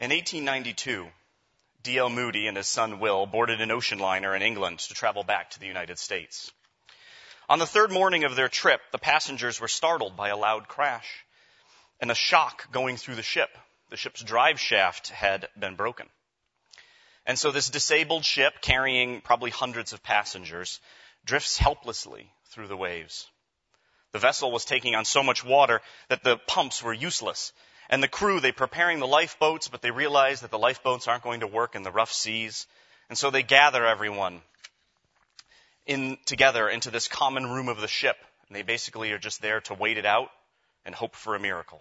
In 1892, D.L. Moody and his son Will boarded an ocean liner in England to travel back to the United States. On the third morning of their trip, the passengers were startled by a loud crash and a shock going through the ship. The ship's drive shaft had been broken. And so this disabled ship, carrying probably hundreds of passengers, drifts helplessly through the waves. The vessel was taking on so much water that the pumps were useless. And the crew, they're preparing the lifeboats, but they realize that the lifeboats aren't going to work in the rough seas. And so they gather everyone together into this common room of the ship. And they basically are just there to wait it out and hope for a miracle.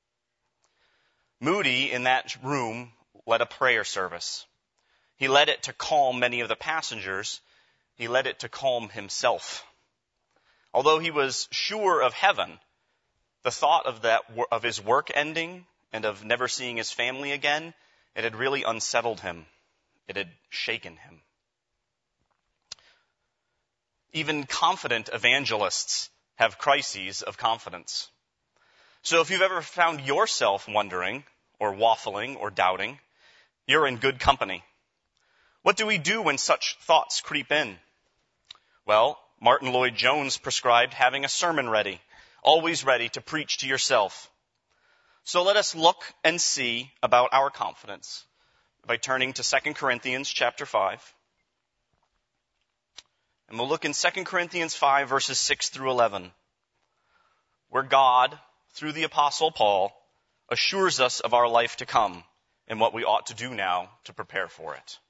Moody, in that room, led a prayer service. He led it to calm many of the passengers. He led it to calm himself. Although he was sure of heaven, the thought of his work ending and of never seeing his family again, it had really unsettled him. It had shaken him. Even confident evangelists have crises of confidence. So if you've ever found yourself wondering or waffling or doubting, you're in good company. What do we do when such thoughts creep in? Well, Martin Lloyd-Jones prescribed having a sermon ready, always ready to preach to yourself. So let us look and see about our confidence by turning to 2 Corinthians chapter 5. And we'll look in 2 Corinthians 5 verses 6 through 11, where God, through the Apostle Paul, assures us of our life to come and what we ought to do now to prepare for it.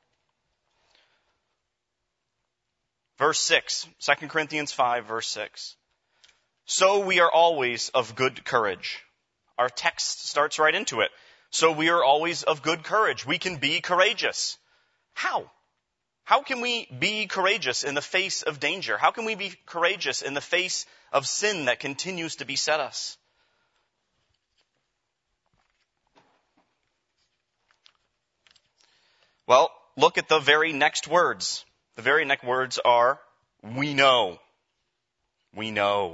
Verse 6, 2 Corinthians 5, verse 6. So we are always of good courage. Our text starts right into it. So we are always of good courage. We can be courageous. How? How can we be courageous in the face of danger? How can we be courageous in the face of sin that continues to beset us? Well, look at the very next words. The very next words are, we know. We know.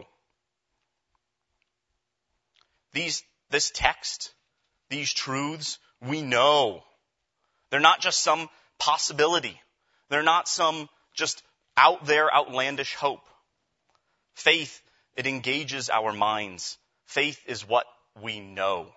This text, these truths, we know. They're not just some possibility. They're not some just out there outlandish hope. Faith, it engages our minds. Faith is what we know.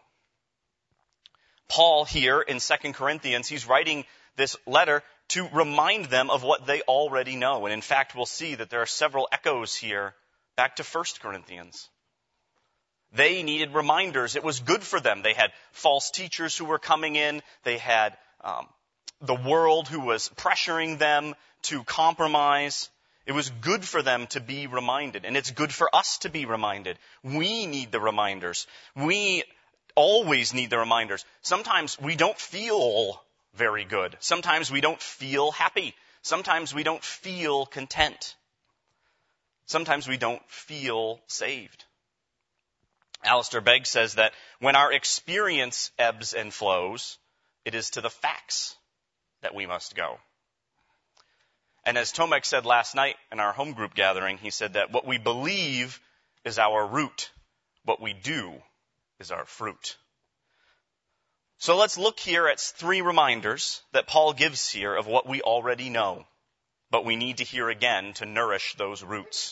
Paul here in 2 Corinthians, he's writing this letter to remind them of what they already know. And in fact, we'll see that there are several echoes here back to 1 Corinthians. They needed reminders. It was good for them. They had false teachers who were coming in. They had the world who was pressuring them to compromise. It was good for them to be reminded. And it's good for us to be reminded. We need the reminders. We always need the reminders. Sometimes we don't feel very good. Sometimes we don't feel happy. Sometimes we don't feel content. Sometimes we don't feel saved. Alistair Begg says that when our experience ebbs and flows, it is to the facts that we must go. And as Tomek said last night in our home group gathering, he said that what we believe is our root. What we do is our fruit. So let's look here at 3 reminders that Paul gives here of what we already know, but we need to hear again to nourish those roots.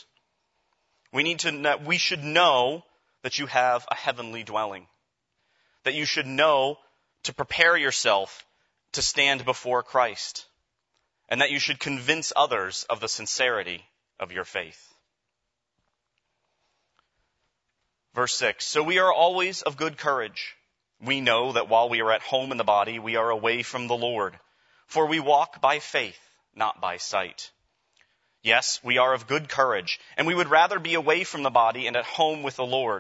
We should know that you have a heavenly dwelling, that you should know to prepare yourself to stand before Christ, and that you should convince others of the sincerity of your faith. Verse 6, so we are always of good courage. We know that while we are at home in the body, we are away from the Lord, for we walk by faith, not by sight. Yes, we are of good courage, and we would rather be away from the body and at home with the Lord.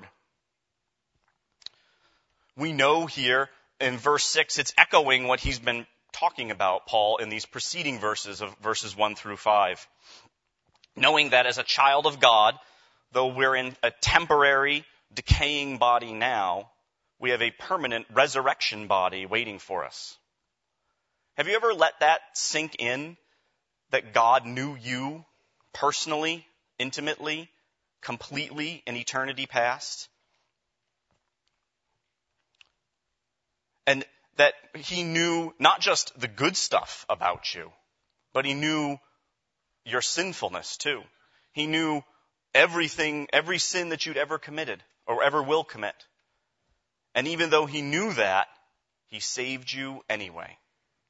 We know here in verse 6, it's echoing what he's been talking about, Paul, in these preceding verses of verses 1 through 5. Knowing that as a child of God, though we're in a temporary, decaying body now, we have a permanent resurrection body waiting for us. Have you ever let that sink in, that God knew you personally, intimately, completely in eternity past? And that he knew not just the good stuff about you, but he knew your sinfulness too. He knew everything, every sin that you'd ever committed or ever will commit. And even though he knew that, he saved you anyway.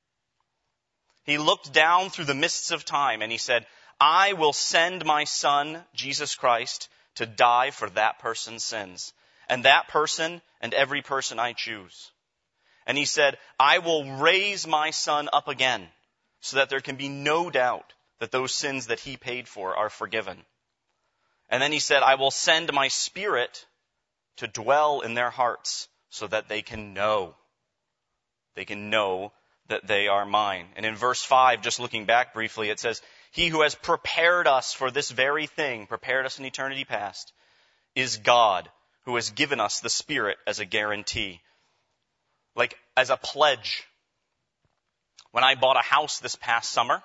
He looked down through the mists of time and he said, I will send my son, Jesus Christ, to die for that person's sins. And that person and every person I choose. And he said, I will raise my son up again so that there can be no doubt that those sins that he paid for are forgiven. And then he said, I will send my Spirit to dwell in their hearts so that they can know. They can know that they are mine. And in verse 5, just looking back briefly, it says, he who has prepared us for this very thing, prepared us in eternity past, is God, who has given us the Spirit as a guarantee. Like as a pledge. When I bought a house this past summer,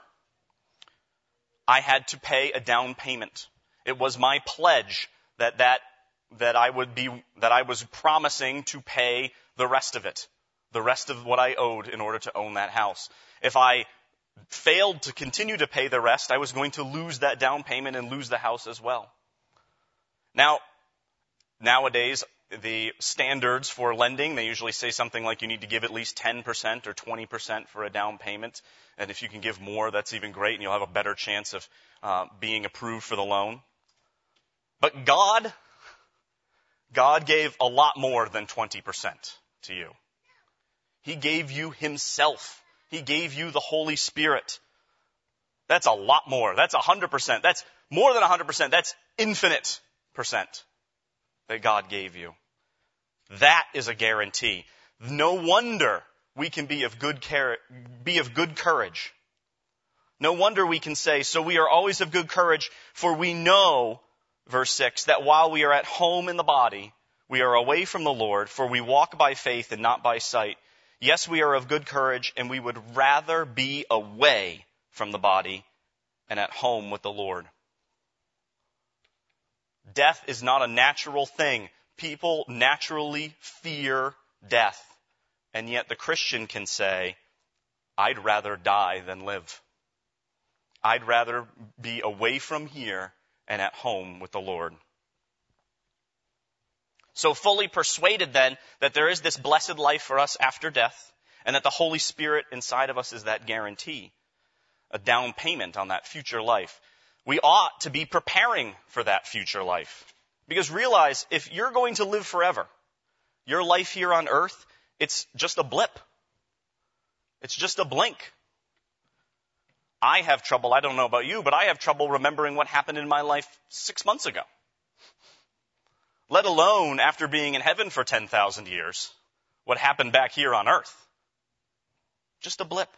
I had to pay a down payment. It was my pledge that I was promising to pay the rest of it, the rest of what I owed in order to own that house. If I failed to continue to pay the rest, I was going to lose that down payment and lose the house as well. Now, nowadays, the standards for lending, they usually say something like you need to give at least 10% or 20% for a down payment. And if you can give more, that's even great, and you'll have a better chance of being approved for the loan. But God gave a lot more than 20% to you. He gave you himself. He gave you the Holy Spirit. That's a lot more. That's 100%. That's more than 100%. That's infinite percent that God gave you. That is a guarantee. No wonder we can be of good courage. No wonder we can say, so we are always of good courage, for we know, verse 6, that while we are at home in the body, we are away from the Lord, for we walk by faith and not by sight. Yes, we are of good courage, and we would rather be away from the body and at home with the Lord. Death is not a natural thing. People naturally fear death. And yet the Christian can say, I'd rather die than live. I'd rather be away from here and at home with the Lord. So fully persuaded then that there is this blessed life for us after death, and that the Holy Spirit inside of us is that guarantee, a down payment on that future life. We ought to be preparing for that future life. Because realize, if you're going to live forever, your life here on earth, it's just a blip. It's just a blink. I have trouble, I don't know about you, but I have trouble remembering what happened in my life 6 months ago. Let alone after being in heaven for 10,000 years, what happened back here on earth. Just a blip.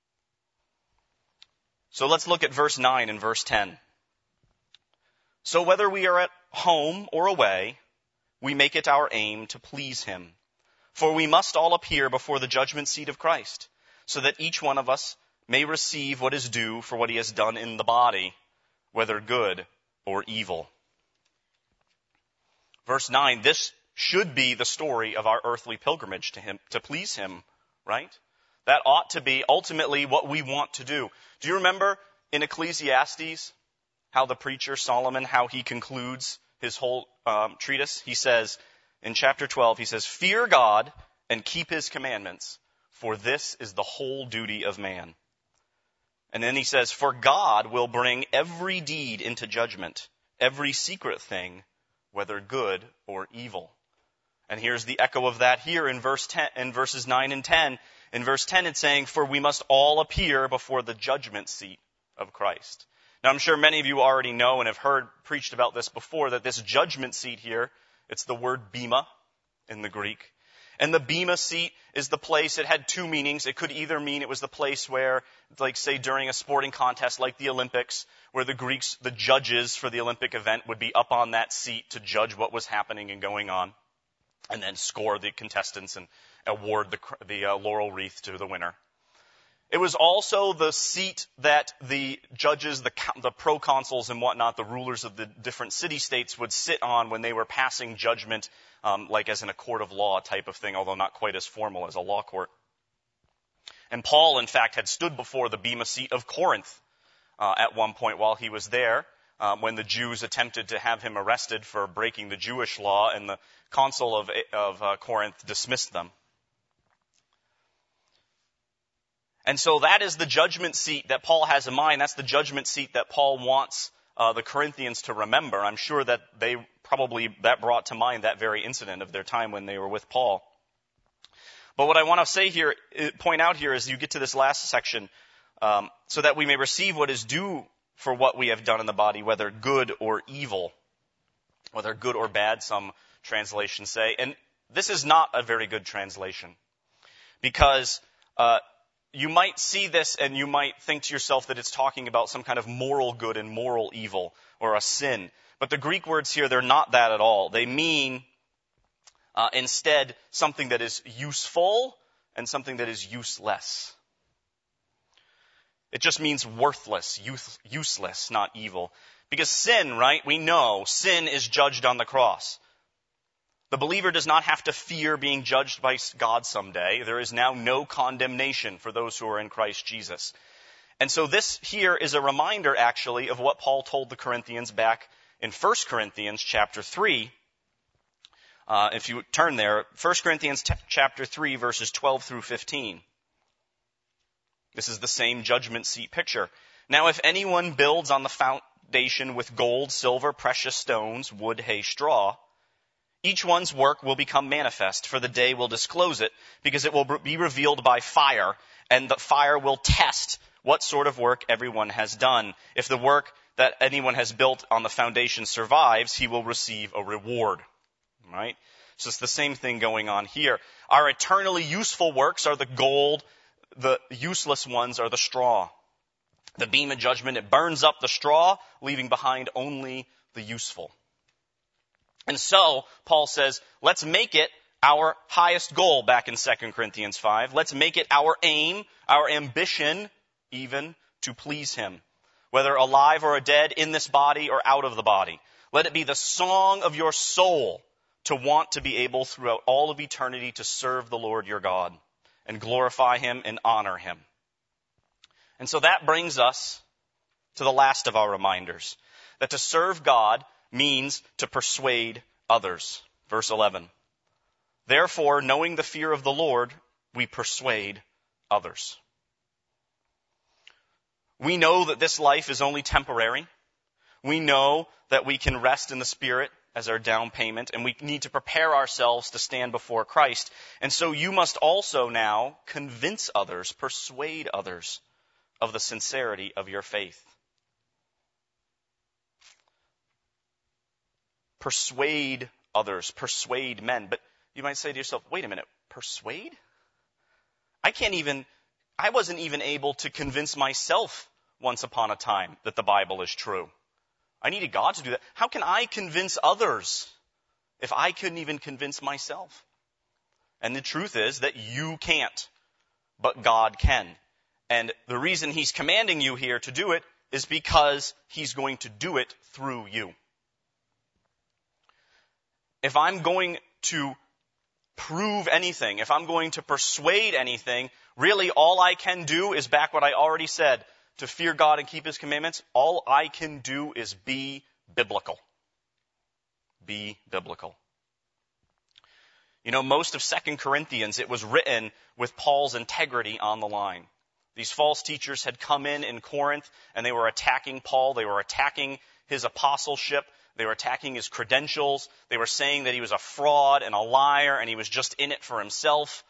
So let's look at verse 9 and verse 10. So whether we are at home or away, we make it our aim to please him. For we must all appear before the judgment seat of Christ, so that each one of us may receive what is due for what he has done in the body, whether good or evil. Verse 9, this should be the story of our earthly pilgrimage to him, to please him, right? That ought to be ultimately what we want to do. Do you remember in Ecclesiastes how the preacher Solomon, how he concludes his whole treatise? He says, in chapter 12, he says, fear God and keep his commandments, for this is the whole duty of man. And then he says, for God will bring every deed into judgment, every secret thing, whether good or evil. And here's the echo of that here in verses 9 and 10. In verse 10 it's saying, for we must all appear before the judgment seat of Christ. Now I'm sure many of you already know and have heard preached about this before, that this judgment seat here, it's the word bema in the Greek. And the bema seat is the place, it had two meanings. It could either mean it was the place where, like say during a sporting contest like the Olympics, where the judges for the Olympic event would be up on that seat to judge what was happening and going on, and then score the contestants and award the laurel wreath to the winner. It was also the seat that the judges, the proconsuls and whatnot, the rulers of the different city-states would sit on when they were passing judgment, like as in a court of law type of thing, although not quite as formal as a law court. And Paul, in fact, had stood before the Bema seat of Corinth at one point while he was there, when the Jews attempted to have him arrested for breaking the Jewish law, and the consul of Corinth dismissed them. And so that is the judgment seat that Paul has in mind. That's the judgment seat that Paul wants the Corinthians to remember. I'm sure that that brought to mind that very incident of their time when they were with Paul. But what I want to point out here as you get to this last section, so that we may receive what is due for what we have done in the body, whether good or evil, whether good or bad, some translations say. And this is not a very good translation, because you might see this and you might think to yourself that it's talking about some kind of moral good and moral evil, or a sin. But the Greek words here, they're not that at all. They mean instead something that is useful and something that is useless. It just means worthless, useless, not evil. Because sin, right, we know sin is judged on the cross. The believer does not have to fear being judged by God someday. There is now no condemnation for those who are in Christ Jesus. And so this here is a reminder, actually, of what Paul told the Corinthians back in 1 Corinthians chapter 3. If you turn there, 1 Corinthians chapter 3, verses 12 through 15. This is the same judgment seat picture. Now, if anyone builds on the foundation with gold, silver, precious stones, wood, hay, straw, each one's work will become manifest, for the day will disclose it, because it will be revealed by fire, and the fire will test what sort of work everyone has done. If the work that anyone has built on the foundation survives, he will receive a reward. Right? So it's the same thing going on here. Our eternally useful works are the gold. The useless ones are the straw. The beam of judgment, it burns up the straw, leaving behind only the useful. And so, Paul says, let's make it our highest goal back in 2 Corinthians 5. Let's make it our aim, our ambition, even, to please him. Whether alive or dead, in this body or out of the body. Let it be the song of your soul to want to be able throughout all of eternity to serve the Lord your God and glorify him and honor him. And so that brings us to the last of our reminders, that to serve God means to persuade others. Verse 11. Therefore, knowing the fear of the Lord, we persuade others. We know that this life is only temporary. We know that we can rest in the Spirit as our down payment, and we need to prepare ourselves to stand before Christ. And so you must also now convince others, persuade others of the sincerity of your faith. Persuade others, persuade men. But you might say to yourself, wait a minute, persuade? I wasn't even able to convince myself once upon a time that the Bible is true. I needed God to do that. How can I convince others if I couldn't even convince myself? And the truth is that you can't, but God can. And the reason he's commanding you here to do it is because he's going to do it through you. If I'm going to prove anything, if I'm going to persuade anything, really all I can do is back what I already said. To fear God and keep his commandments, all I can do is be biblical. Be biblical. You know, most of 2 Corinthians, it was written with Paul's integrity on the line. These false teachers had come in Corinth, and they were attacking Paul. They were attacking his apostleship. They were attacking his credentials. They were saying that he was a fraud and a liar, and he was just in it for himself.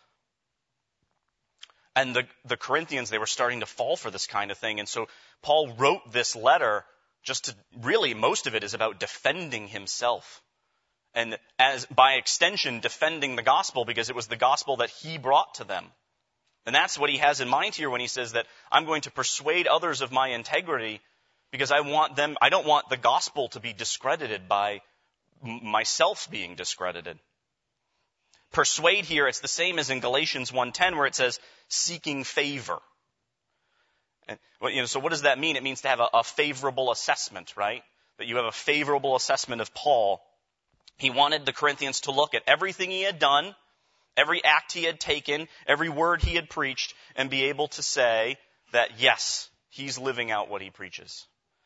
And the Corinthians, they were starting to fall for this kind of thing. And so Paul wrote this letter just to, really, most of it is about defending himself. And as by extension, defending the gospel, because it was the gospel that he brought to them. And that's what he has in mind here when he says that I'm going to persuade others of my integrity, because I don't want the gospel to be discredited by myself being discredited. Persuade here, it's the same as in Galatians 1:10 where it says seeking favor. And, so what does that mean? It means to have a favorable assessment, right? That you have a favorable assessment of Paul. He wanted the Corinthians to look at everything he had done, every act he had taken, every word he had preached, and be able to say that, yes, he's living out what he preaches.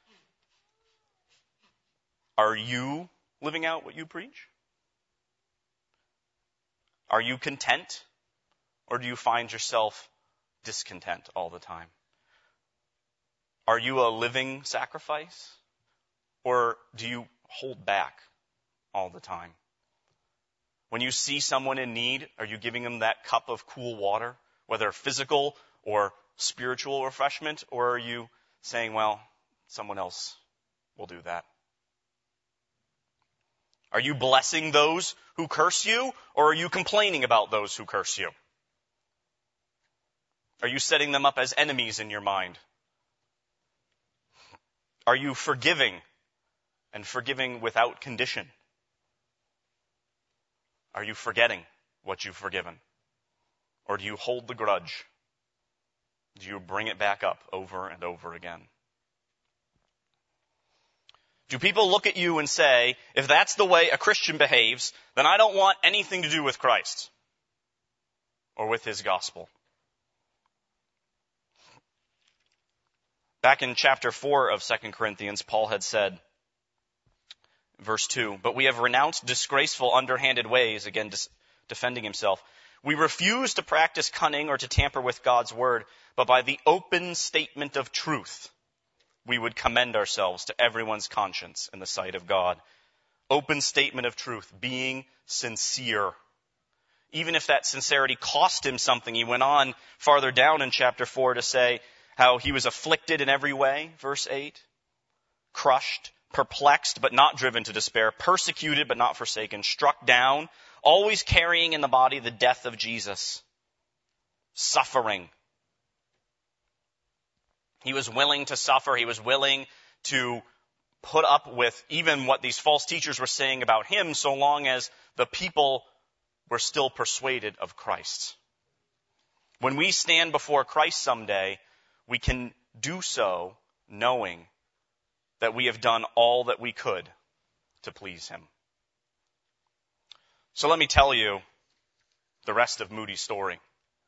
Are you living out what you preach? Are you content? Or do you find yourself discontent all the time? Are you a living sacrifice? Or do you hold back all the time? When you see someone in need, are you giving them that cup of cool water, whether physical or spiritual refreshment? Or are you saying, well, someone else will do that? Are you blessing those who curse you, or are you complaining about those who curse you? Are you setting them up as enemies in your mind? Are you forgiving and forgiving without condition? Are you forgetting what you've forgiven? Or do you hold the grudge? Do you bring it back up over and over again? Do people look at you and say, if that's the way a Christian behaves, then I don't want anything to do with Christ or with his gospel? Back in chapter 4 of 2 Corinthians, Paul had said, verse 2, but we have renounced disgraceful, underhanded ways, again defending himself. We refuse to practice cunning or to tamper with God's word, but by the open statement of truth, we would commend ourselves to everyone's conscience in the sight of God. Open statement of truth, being sincere. Even if that sincerity cost him something, he went on farther down in chapter 4 to say how he was afflicted in every way, verse 8, crushed, perplexed, but not driven to despair, persecuted, but not forsaken, struck down, always carrying in the body the death of Jesus, suffering. He was willing to suffer. He was willing to put up with even what these false teachers were saying about him, so long as the people were still persuaded of Christ. When we stand before Christ someday, we can do so knowing that we have done all that we could to please him. So let me tell you the rest of Moody's story.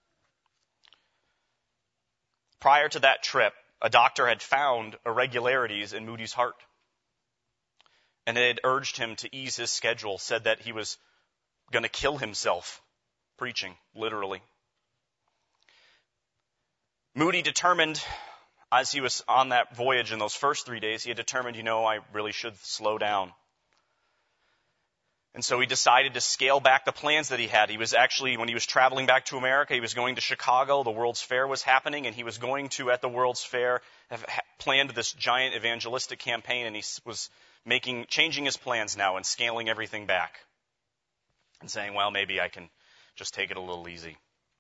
Prior to that trip, a doctor had found irregularities in Moody's heart. And it had urged him to ease his schedule, said that he was going to kill himself preaching, literally. Moody determined, as he was on that voyage in those first 3 days, he had determined, I really should slow down. And so he decided to scale back the plans that he had. He was actually, when he was traveling back to America, he was going to Chicago. The World's Fair was happening, and he was going to, at the World's Fair, have planned this giant evangelistic campaign, and he was changing his plans now and scaling everything back. And saying, well, maybe I can just take it a little easy.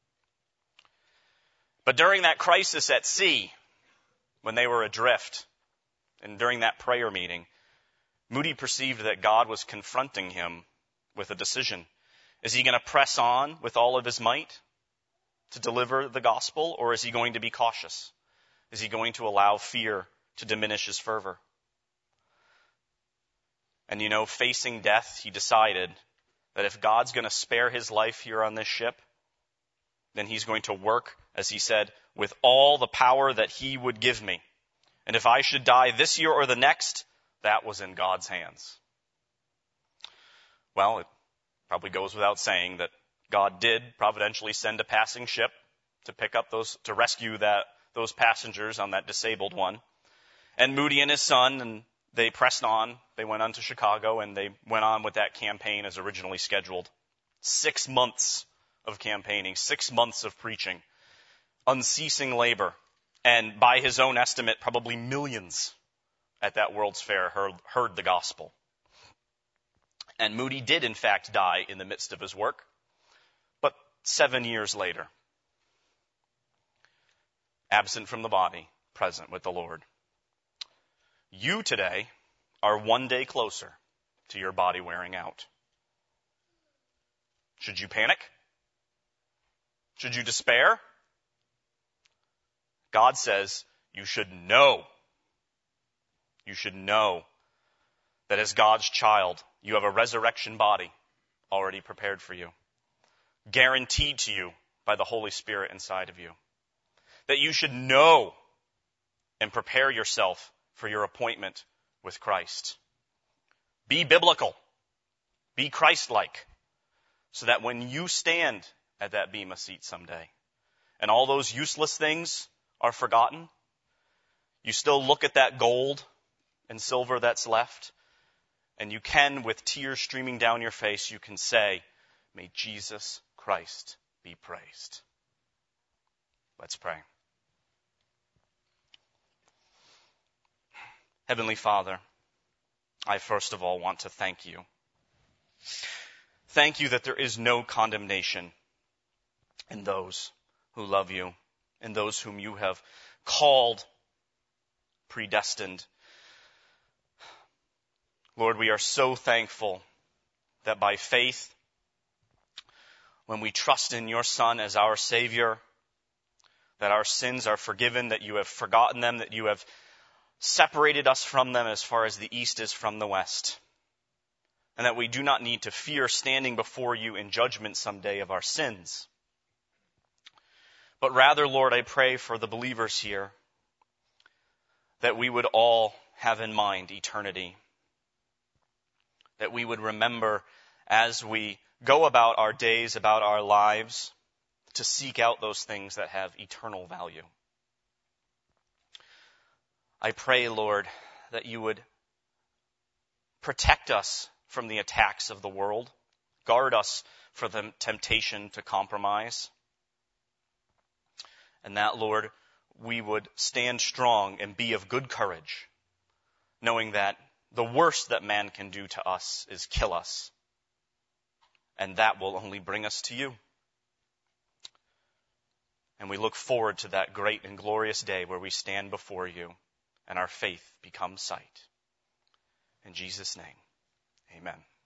But during that crisis at sea, when they were adrift, and during that prayer meeting, Moody perceived that God was confronting him with a decision. Is he going to press on with all of his might to deliver the gospel, or is he going to be cautious? Is he going to allow fear to diminish his fervor? And facing death, he decided that if God's going to spare his life here on this ship, then he's going to work, as he said, with all the power that he would give me. And if I should die this year or the next, that was in God's hands. Well, it probably goes without saying that God did providentially send a passing ship to pick up to rescue those passengers on that disabled one. And Moody and his son, and they pressed on. They went on to Chicago, and they went on with that campaign as originally scheduled. 6 months of campaigning, 6 months of preaching, unceasing labor, and by his own estimate, probably millions at that World's Fair heard the gospel. And Moody did, in fact, die in the midst of his work, but 7 years later, absent from the body, present with the Lord. You today are 1 day closer to your body wearing out. Should you panic? Should you despair? God says you should know. You should know that as God's child, you have a resurrection body already prepared for you, guaranteed to you by the Holy Spirit inside of you. that you should know and prepare yourself for your appointment with Christ. Be biblical. Be Christ-like, so that when you stand at that bema seat someday, and all those useless things are forgotten, you still look at that gold and silver that's left, and you can, with tears streaming down your face, you can say, "May Jesus Christ be praised." Let's pray. Heavenly Father, I first of all want to thank you. Thank you that there is no condemnation in those who love you, in those whom you have called, predestined. Lord, we are so thankful that by faith, when we trust in your Son as our Savior, that our sins are forgiven, that you have forgotten them, that you have separated us from them as far as the east is from the west, and that we do not need to fear standing before you in judgment someday of our sins. But rather, Lord, I pray for the believers here that we would all have in mind eternity, that we would remember as we go about our days, about our lives, to seek out those things that have eternal value. I pray, Lord, that you would protect us from the attacks of the world, guard us from the temptation to compromise, and that, Lord, we would stand strong and be of good courage, knowing that the worst that man can do to us is kill us, and that will only bring us to you. And we look forward to that great and glorious day where we stand before you and our faith becomes sight. In Jesus' name, amen.